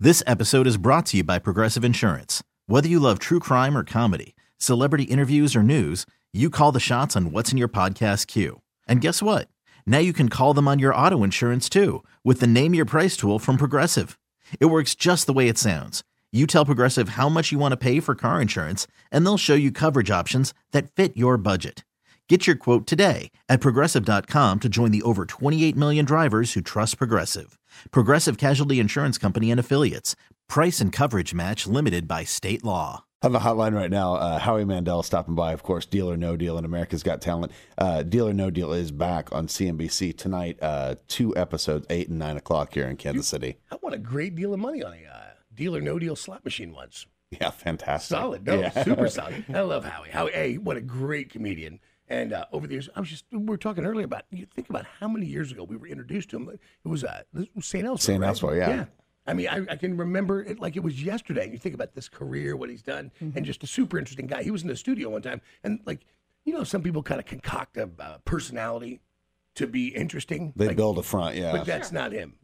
This episode is brought to you by Progressive Insurance. Whether you love true crime or comedy, celebrity interviews or news, you call the shots on what's in your podcast queue. And guess what? Now you can call them on your auto insurance too with the Name Your Price tool from Progressive. It works just the way it sounds. You tell Progressive how much you want to pay for car insurance, and they'll show you coverage options that fit your budget. Get your quote today at Progressive.com to join the over 28 million drivers who trust Progressive. Progressive Casualty Insurance Company and Affiliates. Price and coverage match limited by state law. On the hotline right now, Howie Mandel stopping by, of course, Deal or No Deal and America's Got Talent. Deal or No Deal is back on CNBC tonight, 2 episodes, 8 and 9 o'clock here in Kansas City. I won a great deal of money on a Deal or No Deal slot machine once. Yeah, fantastic. Solid. No, super solid. I love Howie. Howie, what a great comedian. And over the years, we were talking earlier about, you think about how many years ago we were introduced to him. It was St. Elsewhere. St. Elsewhere, right? Yeah. I mean, I can remember it like it was yesterday. You think about this career, what he's done, and just a super interesting guy. He was in the studio one time, and some people kind of concoct a personality to be interesting. They build a front, yeah. But that's not him.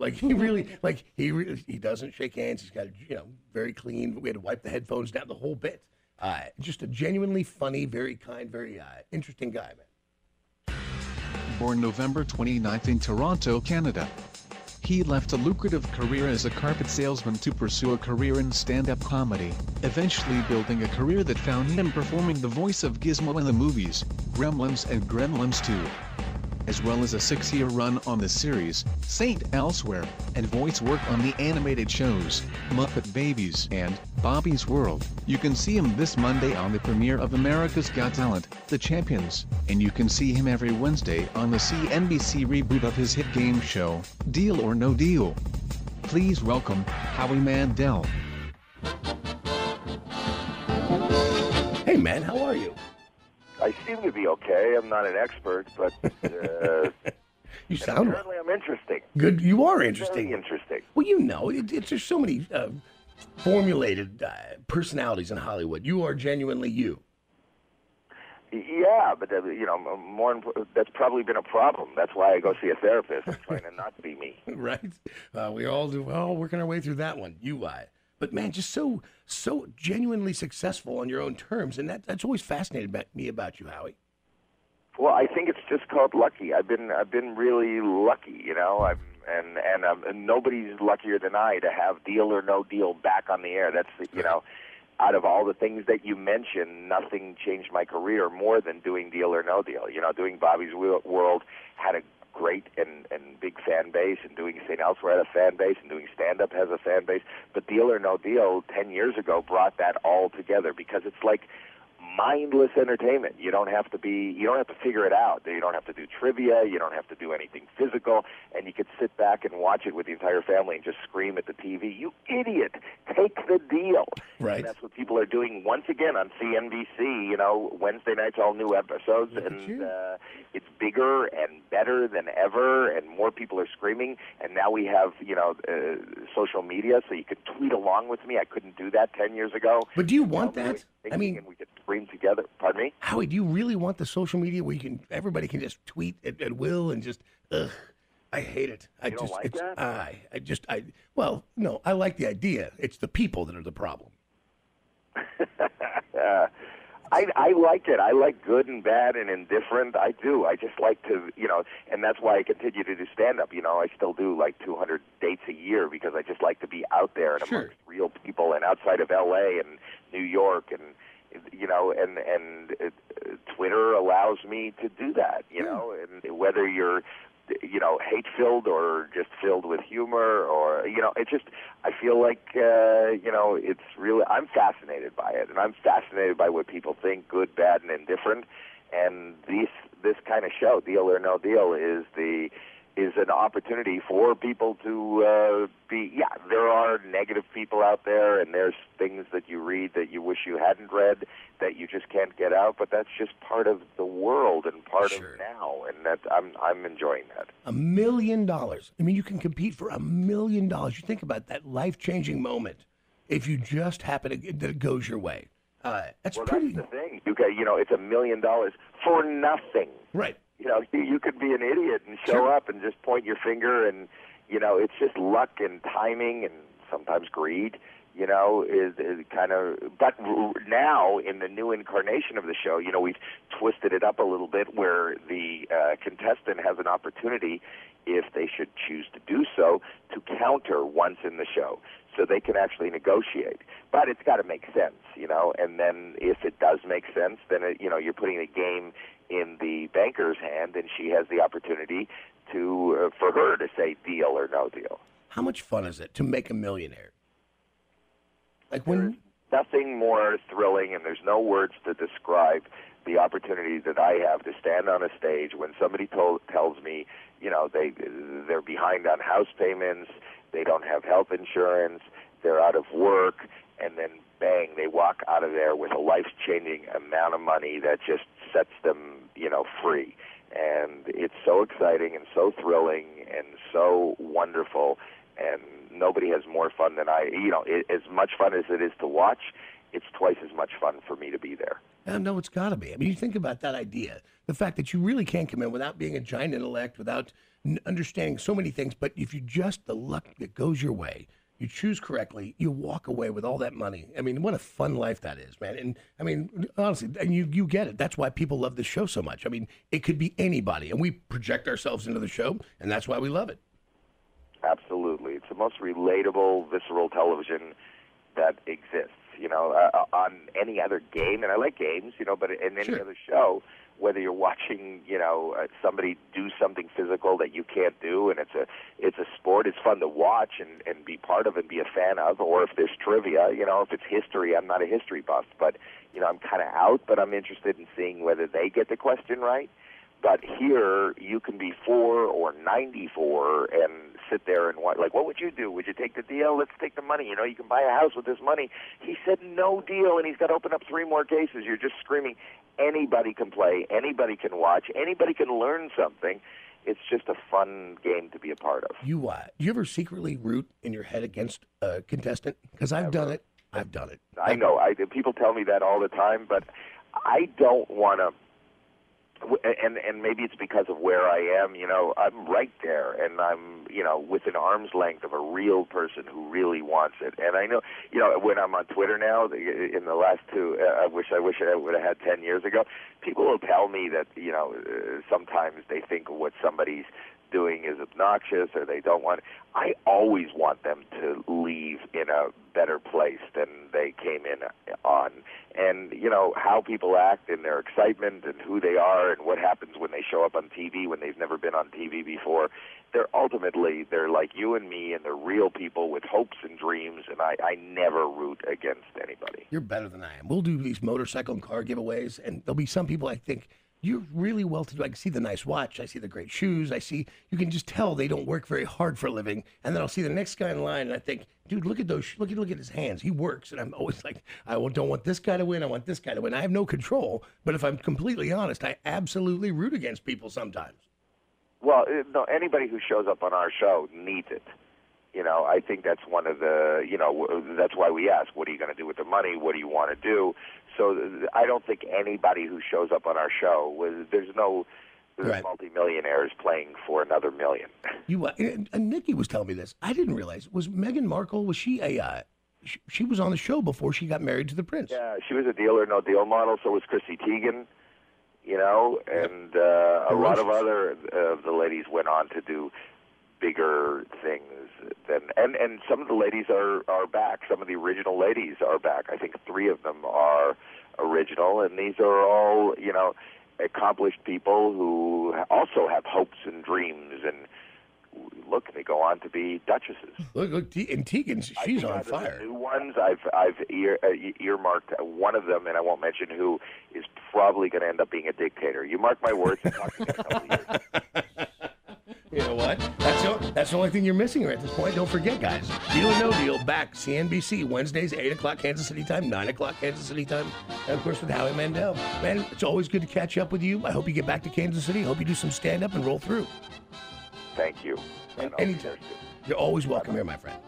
He doesn't shake hands. He's got very clean. But we had to wipe the headphones down, the whole bit. Just a genuinely funny, very kind, very interesting guy, man. Born November 29th in Toronto, Canada. He left a lucrative career as a carpet salesman to pursue a career in stand-up comedy, eventually building a career that found him performing the voice of Gizmo in the movies, Gremlins and Gremlins 2. As well as a 6-year run on the series, St. Elsewhere, and voice work on the animated shows, Muppet Babies and Bobby's World. You can see him this Monday on the premiere of America's Got Talent, The Champions, and you can see him every Wednesday on the CNBC reboot of his hit game show, Deal or No Deal. Please welcome, Howie Mandel. Hey man, how are you? I seem to be okay. I'm not an expert, but you sound apparently I'm interesting. Good, you are interesting. Very interesting. Well, there's so many formulated personalities in Hollywood. You are genuinely you. Yeah, but that's probably been a problem. That's why I go see a therapist. I'm trying to not be me. Right? We all do. We're all working our way through that one. But man, just so genuinely successful on your own terms, and that's always fascinated me about you, Howie. Well, I think it's just called lucky. I've been really lucky, and nobody's luckier than I to have Deal or No Deal back on the air. That's out of all the things that you mentioned, nothing changed my career more than doing Deal or No Deal. Doing Bobby's World had a great and big fan base, and doing St. Elsewhere had a fan base, and doing stand-up has a fan base. But Deal or No Deal 10 years ago brought that all together, because it's like mindless entertainment. You don't have to figure it out. You don't have to do trivia. You don't have to do anything physical, and you could sit back and watch it with the entire family and just scream at the TV, "You idiot! Take the deal!" Right. And that's what people are doing once again on CNBC. Wednesday nights, all new episodes, and it's bigger and better than ever, and more people are screaming. And now we have social media, so you could tweet along with me. I couldn't do that 10 years ago. But do you want that? I mean, and we could scream together. Pardon me? Howie, do you really want the social media where everybody can just tweet at will and just, I hate it. You don't like that? No, I like the idea. It's the people that are the problem. I like it. I like good and bad and indifferent. I do. I just like to, and that's why I continue to do stand-up. I still do like 200 dates a year, because I just like to be out there and amongst real people, and outside of L.A. and New York, and Twitter allows me to do that, and whether you're, hate-filled or just filled with humor, or, I feel like, it's really, I'm fascinated by it, and I'm fascinated by what people think, good, bad, and indifferent, and this kind of show, Deal or No Deal, is an opportunity for people to there are negative people out there, and there's things that you read that you wish you hadn't read, that you just can't get out, but that's just part of the world and part of now, and that I'm enjoying that. $1 million. I mean, you can compete for $1 million. You think about that life-changing moment if you just happen that it goes your way. That's pretty. That's the thing. It's $1 million for nothing. Right. You could be an idiot and show up and just point your finger, and it's just luck and timing and sometimes greed, you know, is kind of. But now in the new incarnation of the show, you know, we've twisted it up a little bit, where the contestant has an opportunity, if they should choose to do so, to counter once in the show, so they can actually negotiate. But it's got to make sense, you know. And then if it does make sense, then you know, you're putting the game in the banker's hand, and she has the opportunity to for her to say deal or no deal. How much fun is it to make a millionaire? Like There's nothing more thrilling, and there's no words to describe the opportunity that I have to stand on a stage when somebody tells me, you know, they're behind on house payments, they don't have health insurance, they're out of work, and then bang, they walk out of there with a life-changing amount of money that just sets them, you know, free. And it's so exciting and so thrilling and so wonderful, and nobody has more fun than I. You know, as much fun as it is to watch, it's twice as much fun for me to be there. No, it's got to be. I mean, you think about that idea, the fact that you really can't come in without being a giant intellect, without understanding so many things, but if you just, the luck that goes your way, you choose correctly, you walk away with all that money. I mean, what a fun life that is, man. And I mean, honestly, and you get it. That's why people love this show so much. I mean, it could be anybody, and we project ourselves into the show, and that's why we love it. Absolutely. It's the most relatable, visceral television that exists, you know, on any other game. And I like games, you know, but in any other show, whether you're watching, you know, somebody do something physical that you can't do, and it's a sport, it's fun to watch and be part of and be a fan of, or if there's trivia, you know, if it's history, I'm not a history buff, but, you know, I'm kind of out, but I'm interested in seeing whether they get the question right. But here, you can be 4 or 94 and sit there and watch. Like, what would you do? Would you take the deal? Let's take the money. You know, you can buy a house with this money. He said no deal, and he's got to open up 3 more cases. You're just screaming. Anybody can play. Anybody can watch. Anybody can learn something. It's just a fun game to be a part of. Do you ever secretly root in your head against a contestant? Because I've done it. I know. People tell me that all the time, but I don't want to. And maybe it's because of where I am, you know, I'm right there, and I'm, you know, within arm's length of a real person who really wants it. And I know, you know, when I'm on Twitter now, in the last 2, I wish I would have had 10 years ago, people will tell me that, you know, sometimes they think what somebody's doing is obnoxious or they don't want. I always want them to leave in a better place than they came in on. And, you know, how people act and their excitement and who they are and what happens when they show up on TV when they've never been on TV before, they're like you and me, and they're real people with hopes and dreams, and I never root against anybody. You're better than I am. We'll do these motorcycle and car giveaways, and there'll be some people I think, you're really well-to-do. I can see the nice watch. I see the great shoes. You can just tell they don't work very hard for a living. And then I'll see the next guy in line, and I think, dude, look at those. Look at his hands. He works. And I'm always like, I don't want this guy to win. I want this guy to win. I have no control. But if I'm completely honest, I absolutely root against people sometimes. Well, no, anybody who shows up on our show needs it. You know, I think that's one of the, you know, that's why we ask, what are you going to do with the money? What do you want to do? So I don't think anybody who shows up on our show, there's multimillionaires playing for another million. And Nikki was telling me this. I didn't realize. Was Meghan Markle, was she she was on the show before she got married to the prince? Yeah, she was a Deal or No Deal model, so was Chrissy Teigen, you know, and a lot of other of the ladies went on to do bigger things than, and some of the ladies are back. Some of the original ladies are back. I think 3 of them are original, and these are all, you know, accomplished people who also have hopes and dreams, and look, they go on to be duchesses. Look, and Tegan, she's on fire. The new ones, I've earmarked one of them, and I won't mention who, is probably going to end up being a dictator. You mark my words. In a couple of years. You know what? That's the only thing you're missing at this point. Don't forget, guys. Deal or No Deal, back CNBC, Wednesdays, 8 o'clock Kansas City time, 9 o'clock Kansas City time, and of course with Howie Mandel. Man, it's always good to catch up with you. I hope you get back to Kansas City. I hope you do some stand-up and roll through. Thank you. And anytime. You're always welcome here, my friend.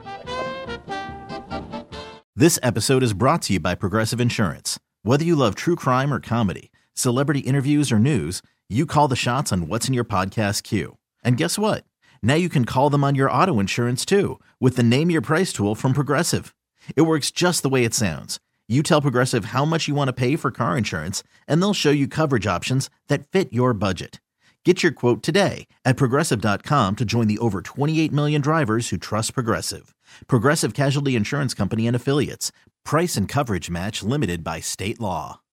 This episode is brought to you by Progressive Insurance. Whether you love true crime or comedy, celebrity interviews or news, you call the shots on what's in your podcast queue. And guess what? Now you can call them on your auto insurance too with the Name Your Price tool from Progressive. It works just the way it sounds. You tell Progressive how much you want to pay for car insurance, and they'll show you coverage options that fit your budget. Get your quote today at Progressive.com to join the over 28 million drivers who trust Progressive. Progressive Casualty Insurance Company and Affiliates. Price and coverage match limited by state law.